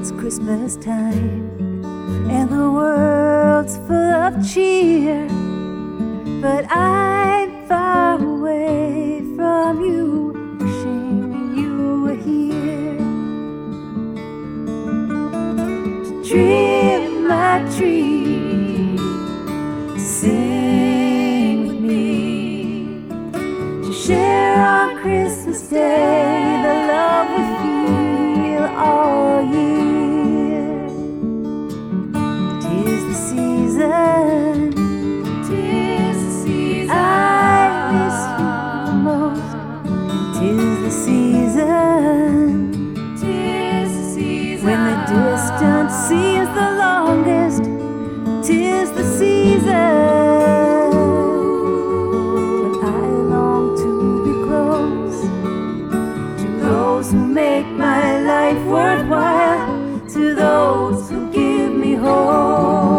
It's Christmas time and the world's full of cheer, but I'm far away from you, wishing you were here to trim my tree, to sing with me, to share on Christmas Day the love we feel all year. 'Tis the season, 'tis the season I miss you most. 'Tis the season, 'tis the season when the distance seems the longest. 'Tis the season when I long to be close to those who make my life worthwhile, to those who give me hope.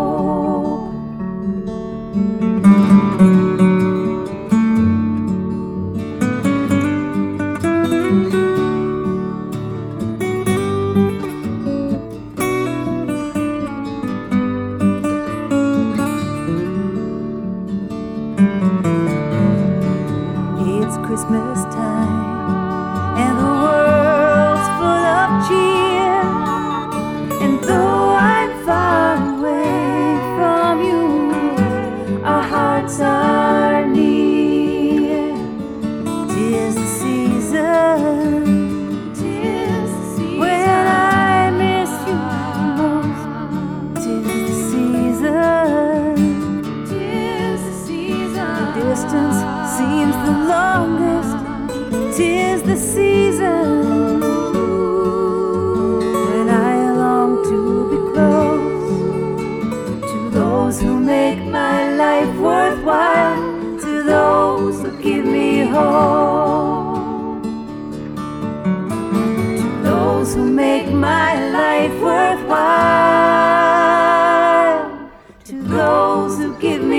It's Christmas time and the world's full of cheer, and though I'm far away from you, our hearts are near. 'Tis the season, 'tis the season when I miss you most. 'Tis the season, 'tis the season the distance seems the longest. 'Tis the season when I long to be close to those who make my life worthwhile, to those who give me hope, to those who make my life worthwhile, to those who give me